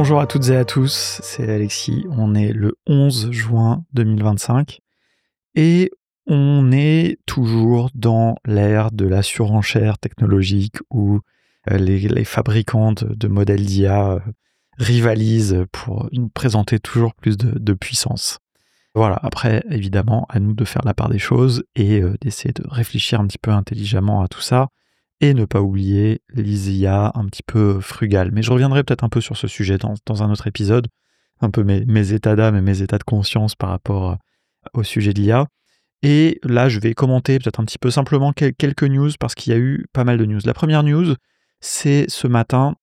Bonjour à toutes et à tous, c'est Alexis, on est le 11 juin 2025 et on est toujours dans l'ère de la surenchère technologique où les fabricants de modèles d'IA rivalisent pour nous présenter toujours plus de puissance. Voilà, après évidemment à nous de faire la part des choses et d'essayer de réfléchir un petit peu intelligemment à tout ça et ne pas oublier les IA un petit peu frugales. Mais je reviendrai peut-être un peu sur ce sujet dans un autre épisode, un peu mes états d'âme et mes états de conscience par rapport au sujet de l'IA. Et là, je vais commenter peut-être un petit peu simplement quelques news parce qu'il y a eu pas mal de news. La première news, c'est ce matin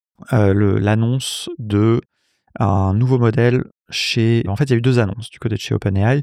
l'annonce de un nouveau modèle chez... En fait, il y a eu deux annonces du côté de chez OpenAI.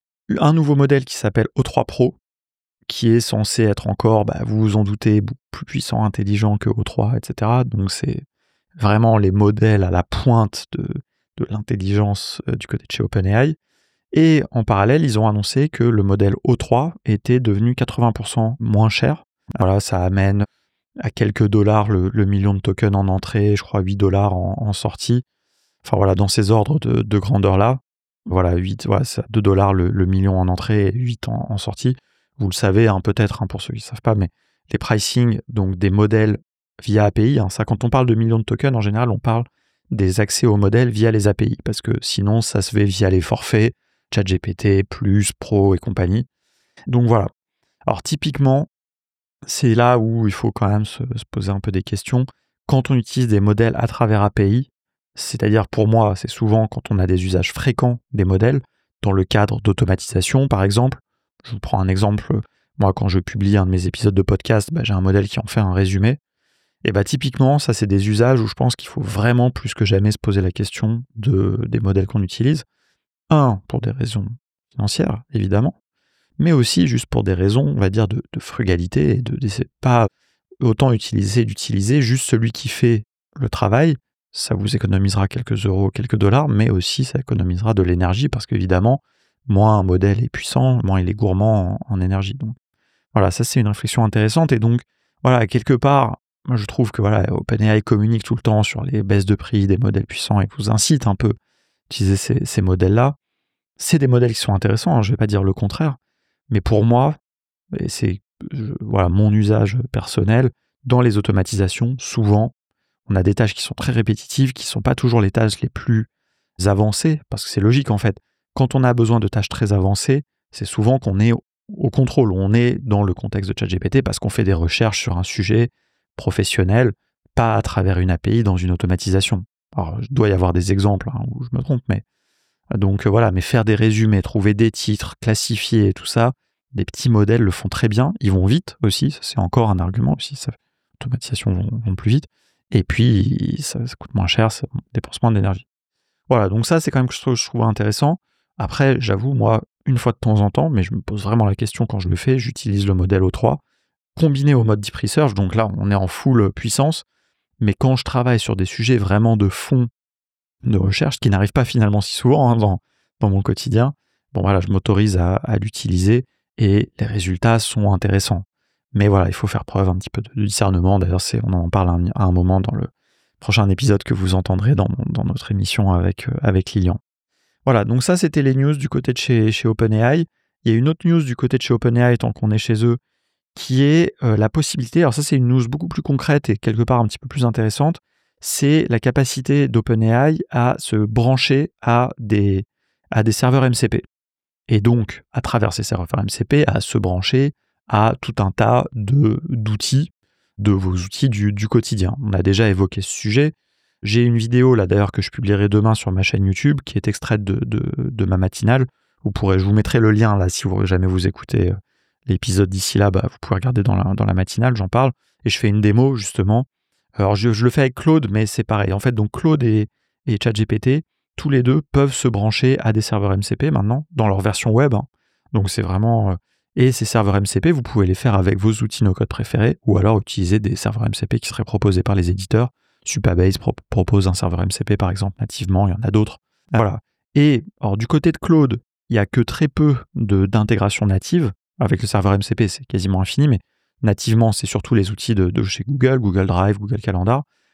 Un nouveau modèle qui s'appelle O3 Pro, qui est censé être encore, vous vous en doutez, beaucoup plus puissant, intelligent que O3, etc. Donc c'est vraiment les modèles à la pointe de l'intelligence du côté de chez OpenAI. Et en parallèle, ils ont annoncé que le modèle O3 était devenu 80% moins cher. Voilà, ça amène à quelques dollars le million de tokens en entrée, je crois 8 dollars en sortie. Enfin voilà, dans ces ordres de grandeur-là. Voilà, 8, voilà, c'est 2 dollars le million en entrée et 8 en sortie. Vous le savez, peut-être, pour ceux qui ne savent pas, mais les pricing, donc des modèles via API, ça, quand on parle de millions de tokens, en général, on parle des accès aux modèles via les API, parce que sinon, ça se fait via les forfaits, ChatGPT, Plus, Pro et compagnie. Donc voilà. Alors typiquement, c'est là où il faut quand même se poser un peu des questions. Quand on utilise des modèles à travers API, c'est-à-dire pour moi, c'est souvent quand on a des usages fréquents des modèles, dans le cadre d'automatisation par exemple. Je vous prends un exemple, moi quand je publie un de mes épisodes de podcast, j'ai un modèle qui en fait un résumé. Et typiquement, ça c'est des usages où je pense qu'il faut vraiment plus que jamais se poser la question des modèles qu'on utilise. Pour des raisons financières, évidemment, mais aussi juste pour des raisons, on va dire, de frugalité et de pas autant d'utiliser juste celui qui fait le travail. Ça vous économisera quelques euros, quelques dollars, mais aussi ça économisera de l'énergie parce qu'évidemment, moins un modèle est puissant, moins il est gourmand en énergie. Donc voilà, ça c'est une réflexion intéressante et donc voilà, quelque part, moi je trouve que voilà, OpenAI communique tout le temps sur les baisses de prix des modèles puissants et vous incite un peu à utiliser ces modèles-là. C'est des modèles qui sont intéressants, je ne vais pas dire le contraire, mais pour moi, et c'est mon usage personnel, dans les automatisations, souvent, on a des tâches qui sont très répétitives, qui ne sont pas toujours les tâches les plus avancées, parce que c'est logique en fait. Quand on a besoin de tâches très avancées, c'est souvent qu'on est au contrôle, on est dans le contexte de ChatGPT parce qu'on fait des recherches sur un sujet professionnel, pas à travers une API dans une automatisation. Alors, il doit y avoir des exemples où je me trompe, mais donc voilà, mais faire des résumés, trouver des titres, classifier tout ça, des petits modèles le font très bien, ils vont vite aussi, ça, c'est encore un argument aussi, l'automatisation vont plus vite, et puis ça coûte moins cher, ça dépense moins d'énergie. Voilà, donc ça c'est quand même quelque chose que je trouve intéressant. Après, j'avoue, moi, une fois de temps en temps, mais je me pose vraiment la question quand je le fais, j'utilise le modèle O3, combiné au mode Deep Research, donc là on est en full puissance, mais quand je travaille sur des sujets vraiment de fond, de recherche, qui n'arrive pas finalement si souvent dans mon quotidien, je m'autorise à l'utiliser et les résultats sont intéressants. Mais voilà, il faut faire preuve un petit peu de discernement. D'ailleurs, on en parle à un moment dans le prochain épisode que vous entendrez dans notre émission avec Lilian. Voilà, donc ça, c'était les news du côté de chez OpenAI. Il y a une autre news du côté de chez OpenAI, tant qu'on est chez eux, qui est la possibilité, alors ça c'est une news beaucoup plus concrète et quelque part un petit peu plus intéressante, c'est la capacité d'OpenAI à se brancher à des serveurs MCP. Et donc, à travers ces serveurs MCP, à se brancher à tout un tas d'outils, de vos outils du quotidien. On a déjà évoqué ce sujet. J'ai une vidéo, là d'ailleurs, que je publierai demain sur ma chaîne YouTube, qui est extraite de ma matinale. Je vous mettrai le lien, là, si jamais vous écoutez l'épisode d'ici là, vous pouvez regarder dans la matinale, j'en parle. Et je fais une démo, justement. Alors, je le fais avec Claude, mais c'est pareil. En fait, donc Claude et ChatGPT, tous les deux peuvent se brancher à des serveurs MCP maintenant, dans leur version web. Donc, c'est vraiment... Et ces serveurs MCP, vous pouvez les faire avec vos outils no-code préférés, ou alors utiliser des serveurs MCP qui seraient proposés par les éditeurs. Supabase propose un serveur MCP, par exemple, nativement. Il y en a d'autres. Voilà. Et alors, du côté de Claude, il n'y a que très peu d'intégration native. Avec le serveur MCP, c'est quasiment infini, mais nativement, c'est surtout les outils de chez Google Drive, Google Calendar.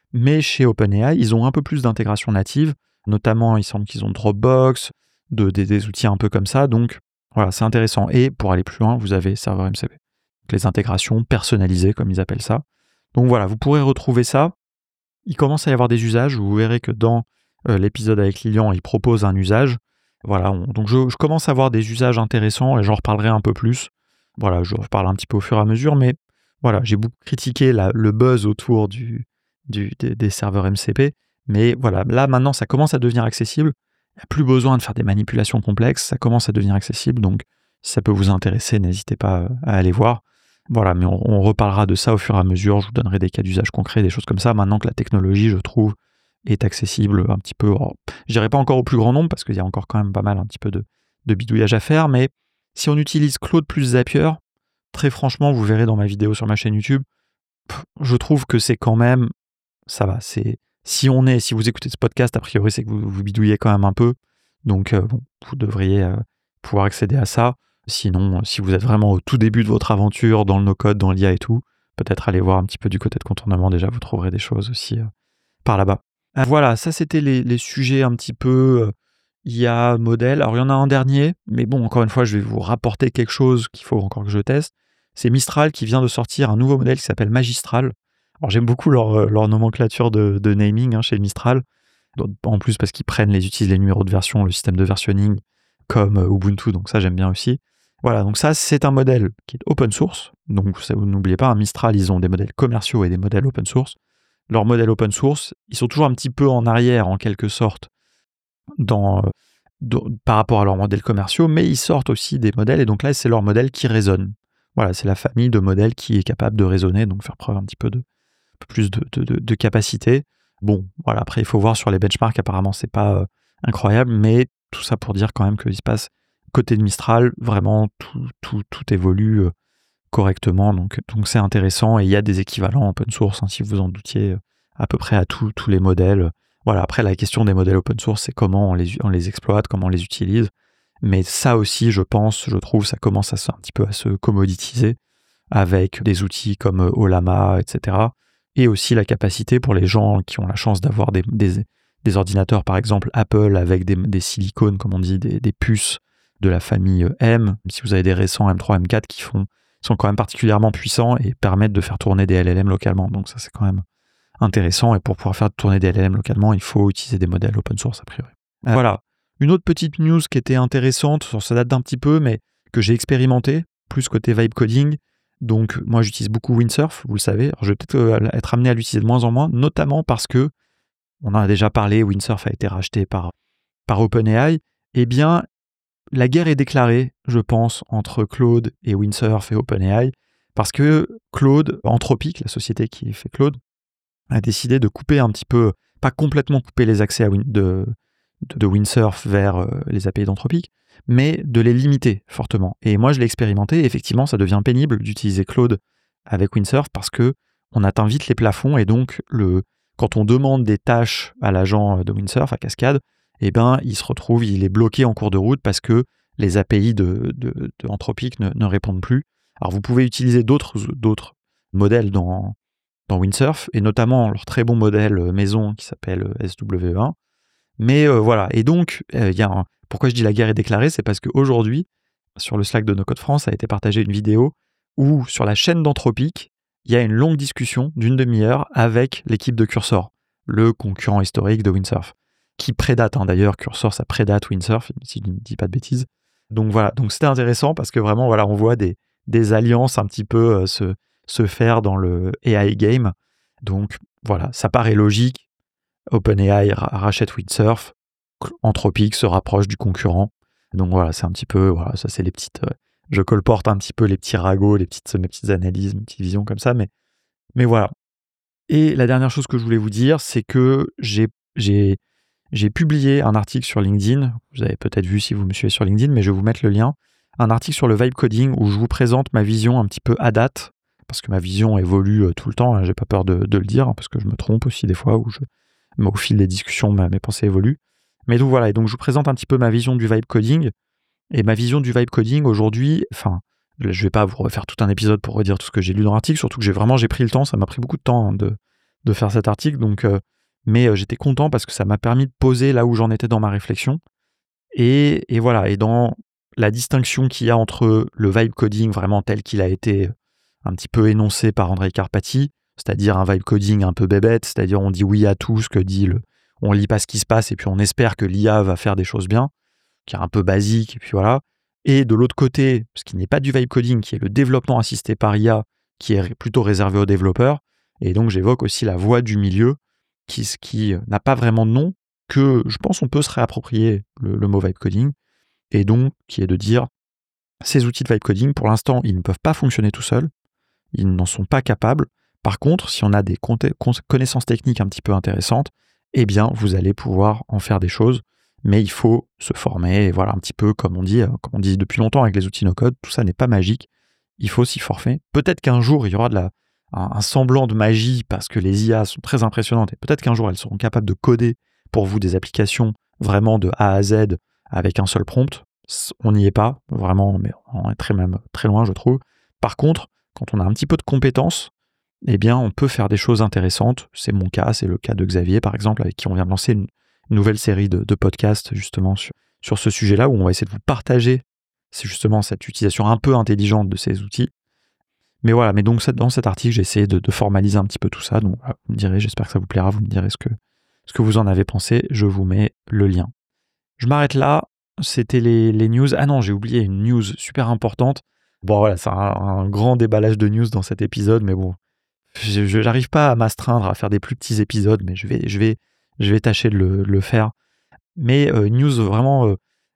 Mais chez OpenAI, ils ont un peu plus d'intégration native. Notamment, il semble qu'ils ont Dropbox, des outils un peu comme ça. Donc, voilà, c'est intéressant. Et pour aller plus loin, vous avez Server MCP. Donc, les intégrations personnalisées, comme ils appellent ça. Donc voilà, vous pourrez retrouver ça. Il commence à y avoir des usages. Vous verrez que dans l'épisode avec Lilian, il propose un usage. Voilà, donc je commence à avoir des usages intéressants et j'en reparlerai un peu plus. Voilà, je reparle un petit peu au fur et à mesure, mais voilà, j'ai beaucoup critiqué le buzz autour des serveurs MCP. Mais voilà, là maintenant, ça commence à devenir accessible. Il n'y a plus besoin de faire des manipulations complexes. Ça commence à devenir accessible. Donc, si ça peut vous intéresser, n'hésitez pas à aller voir. Voilà, mais on reparlera de ça au fur et à mesure. Je vous donnerai des cas d'usage concrets, des choses comme ça. Maintenant que la technologie, je trouve, est accessible un petit peu. Je dirais pas encore au plus grand nombre, parce qu'il y a encore quand même pas mal un petit peu de bidouillage à faire. Mais si on utilise Claude plus Zapier, très franchement, vous verrez dans ma vidéo sur ma chaîne YouTube, je trouve que c'est quand même... Ça va, si vous écoutez ce podcast, a priori, c'est que vous bidouillez quand même un peu. Donc, bon, vous devriez pouvoir accéder à ça. Sinon, si vous êtes vraiment au tout début de votre aventure, dans le no-code, dans l'IA et tout, peut-être aller voir un petit peu du côté de contournement. Déjà, vous trouverez des choses aussi par là-bas. Voilà, ça, c'était les sujets un petit peu IA, modèle. Alors, il y en a un dernier, mais bon, encore une fois, je vais vous rapporter quelque chose qu'il faut encore que je teste. C'est Mistral qui vient de sortir un nouveau modèle qui s'appelle Magistral. Alors j'aime beaucoup leur nomenclature de naming chez Mistral, en plus parce qu'ils utilisent les numéros de version, le système de versionning comme Ubuntu, donc ça j'aime bien aussi. Voilà, donc ça c'est un modèle qui est open source, donc ça, vous n'oubliez pas, Mistral ils ont des modèles commerciaux et des modèles open source. Leurs modèles open source, ils sont toujours un petit peu en arrière en quelque sorte par rapport à leurs modèles commerciaux, mais ils sortent aussi des modèles, et donc là c'est leur modèle qui résonne. Voilà, c'est la famille de modèles qui est capable de raisonner, donc faire preuve un petit peu plus de capacité. Bon, voilà, après il faut voir sur les benchmarks, apparemment c'est pas incroyable, mais tout ça pour dire quand même qu'il se passe côté de Mistral, vraiment tout évolue correctement, donc c'est intéressant, et il y a des équivalents open source, si vous en doutiez, à peu près à tous les modèles. Voilà, après la question des modèles open source, c'est comment on les exploite, comment on les utilise, mais ça aussi, je trouve, ça commence un petit peu à se commoditiser avec des outils comme Ollama, etc., et aussi la capacité pour les gens qui ont la chance d'avoir des ordinateurs, par exemple Apple, avec des silicones, comme on dit, des puces de la famille M. Si vous avez des récents M3, M4 qui sont quand même particulièrement puissants et permettent de faire tourner des LLM localement. Donc ça, c'est quand même intéressant. Et pour pouvoir faire tourner des LLM localement, il faut utiliser des modèles open source, a priori. Voilà. Une autre petite news qui était intéressante, ça date d'un petit peu, mais que j'ai expérimenté, plus côté vibe coding. Donc, moi, j'utilise beaucoup Windsurf, vous le savez. Alors, je vais peut-être être amené à l'utiliser de moins en moins, notamment parce que, on en a déjà parlé, Windsurf a été racheté par OpenAI. Eh bien, la guerre est déclarée, je pense, entre Claude et Windsurf et OpenAI, parce que Claude, Anthropic, la société qui fait Claude, a décidé de couper un petit peu, pas complètement couper les accès de Windsurf vers les API d'Anthropic, mais de les limiter fortement. Et moi, je l'ai expérimenté, et effectivement, ça devient pénible d'utiliser Claude avec Windsurf parce que on atteint vite les plafonds, et donc quand on demande des tâches à l'agent de Windsurf, à Cascade, eh ben, il est bloqué en cours de route parce que les API de Anthropic ne répondent plus. Alors, vous pouvez utiliser d'autres modèles dans Windsurf, et notamment leur très bon modèle maison qui s'appelle SW1. Mais voilà, et donc, pourquoi je dis la guerre est déclarée, c'est parce qu'aujourd'hui, sur le Slack de No Code France, a été partagée une vidéo où, sur la chaîne d'Anthropic, il y a une longue discussion d'une demi-heure avec l'équipe de Cursor, le concurrent historique de Windsurf, qui prédate, d'ailleurs, Cursor, ça prédate Windsurf, si je ne dis pas de bêtises. Donc voilà, donc c'était intéressant parce que vraiment, voilà, on voit des alliances un petit peu se faire dans le AI game. Donc voilà, ça paraît logique. OpenAI rachète Windsurf, Anthropic se rapproche du concurrent. Donc voilà, c'est un petit peu, voilà, ça c'est les petites... je colporte un petit peu les petits ragots, mes petites analyses, mes petites visions comme ça, mais voilà. Et la dernière chose que je voulais vous dire, c'est que j'ai publié un article sur LinkedIn, vous avez peut-être vu si vous me suivez sur LinkedIn, mais je vais vous mettre le lien, un article sur le vibe coding où je vous présente ma vision un petit peu à date, parce que ma vision évolue tout le temps, j'ai pas peur de le dire, parce que je me trompe aussi des fois, mais au fil des discussions, mes pensées évoluent. Mais donc voilà, et donc je vous présente un petit peu ma vision du vibe coding. Et ma vision du vibe coding aujourd'hui, je vais pas vous refaire tout un épisode pour redire tout ce que j'ai lu dans l'article, surtout que j'ai pris le temps, ça m'a pris beaucoup de temps de faire cet article, mais j'étais content parce que ça m'a permis de poser là où j'en étais dans ma réflexion. Et voilà, et dans la distinction qu'il y a entre le vibe coding vraiment tel qu'il a été un petit peu énoncé par Andrej Karpathy, c'est-à-dire un vibe coding un peu bébête, c'est-à-dire on dit oui à tout ce que dit on lit pas ce qui se passe et puis on espère que l'IA va faire des choses bien, qui est un peu basique, et puis voilà. Et de l'autre côté, ce qui n'est pas du vibe coding, qui est le développement assisté par IA, qui est plutôt réservé aux développeurs. Et donc j'évoque aussi la voie du milieu, qui n'a pas vraiment de nom, que je pense on peut se réapproprier le mot vibe coding, et donc qui est de dire ces outils de vibe coding, pour l'instant, ils ne peuvent pas fonctionner tout seuls, ils n'en sont pas capables. Par contre, si on a des connaissances techniques un petit peu intéressantes, eh bien, vous allez pouvoir en faire des choses, mais il faut se former, et voilà, un petit peu comme on dit depuis longtemps avec les outils no-code, tout ça n'est pas magique, il faut s'y former. Peut-être qu'un jour, il y aura un semblant de magie, parce que les IA sont très impressionnantes, et peut-être qu'un jour, elles seront capables de coder pour vous des applications vraiment de A à Z avec un seul prompt. On n'y est pas, vraiment, mais on est même très loin, je trouve. Par contre, quand on a un petit peu de compétences, eh bien, on peut faire des choses intéressantes. C'est mon cas, c'est le cas de Xavier, par exemple, avec qui on vient de lancer une nouvelle série de podcasts, justement, sur ce sujet-là, où on va essayer de vous partager, c'est justement cette utilisation un peu intelligente de ces outils. Mais voilà, mais donc dans cet article, j'ai essayé de formaliser un petit peu tout ça. Donc, voilà, vous me direz, j'espère que ça vous plaira, vous me direz ce que vous en avez pensé. Je vous mets le lien. Je m'arrête là. C'était les news. Ah non, j'ai oublié une news super importante. Bon, voilà, c'est un grand déballage de news dans cet épisode, mais bon, je n'arrive pas à m'astreindre à faire des plus petits épisodes, mais je vais tâcher de le faire. Mais news vraiment,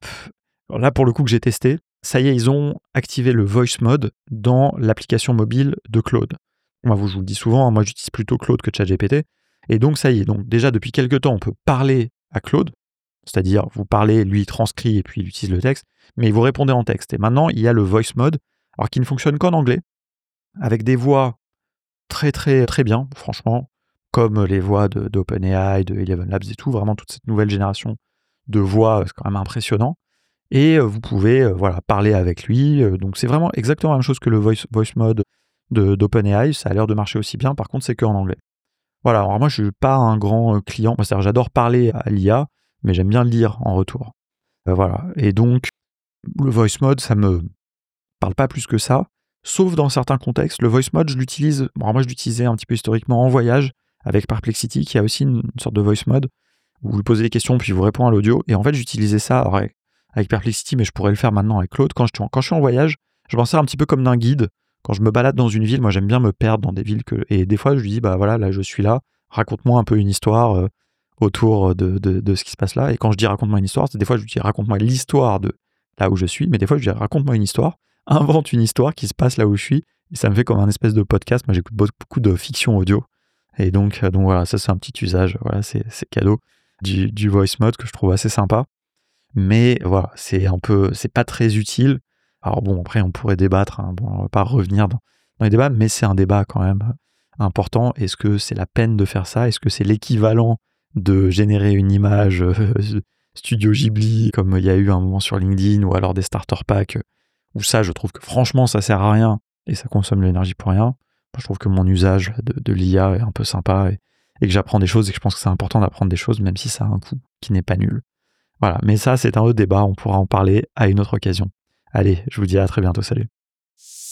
là pour le coup que j'ai testé, ça y est, ils ont activé le voice mode dans l'application mobile de Claude. Moi, je vous le dis souvent, moi j'utilise plutôt Claude que ChatGPT, et donc ça y est, donc déjà depuis quelques temps, on peut parler à Claude, c'est-à-dire vous parlez, lui il transcrit et puis il utilise le texte, mais vous répondez en texte. Et maintenant, il y a le voice mode, alors qui ne fonctionne qu'en anglais, avec des voix très très très bien, franchement, comme les voix d'OpenAI, de Eleven Labs et tout, vraiment toute cette nouvelle génération de voix, c'est quand même impressionnant. Et vous pouvez parler avec lui. Donc c'est vraiment exactement la même chose que le voice mode d'OpenAI, ça a l'air de marcher aussi bien, par contre c'est qu'en anglais. Voilà, alors moi je suis pas un grand client, c'est-à-dire j'adore parler à l'IA, mais j'aime bien lire en retour. Voilà, et donc le voice mode, ça me parle pas plus que ça, sauf dans certains contextes. Le voice mode, je l'utilise, moi je l'utilisais un petit peu historiquement en voyage, avec Perplexity, qui a aussi une sorte de voice mode, où vous lui posez des questions, puis vous répond à l'audio, et en fait j'utilisais ça avec Perplexity, mais je pourrais le faire maintenant avec Claude. Quand je suis en voyage, je m'en sers un petit peu comme d'un guide. Quand je me balade dans une ville, moi j'aime bien me perdre dans des villes, et des fois je lui dis, bah voilà, là je suis là, raconte-moi un peu une histoire autour de ce qui se passe là. Et quand je dis raconte-moi une histoire, c'est des fois je lui dis raconte-moi l'histoire de là où je suis, mais des fois je lui dis raconte-moi une histoire, invente une histoire qui se passe là où je suis, et ça me fait comme un espèce de podcast. Moi j'écoute beaucoup de fiction audio, et donc voilà, ça c'est un petit usage, voilà, c'est cadeau du voice mode que je trouve assez sympa. Mais voilà, c'est pas très utile. Alors bon, après on pourrait débattre, hein. Bon, on va pas revenir dans les débats, mais c'est un débat quand même important. Est-ce que c'est la peine de faire ça? Est-ce que c'est l'équivalent de générer une image Studio Ghibli, comme il y a eu un moment sur LinkedIn, ou alors des starter packs, où ça, je trouve que franchement, ça sert à rien, et ça consomme de l'énergie pour rien. Moi, je trouve que mon usage de l'IA est un peu sympa, et que j'apprends des choses, et que je pense que c'est important d'apprendre des choses, même si ça a un coût qui n'est pas nul. Voilà, mais ça, c'est un autre débat, on pourra en parler à une autre occasion. Allez, je vous dis à très bientôt, salut.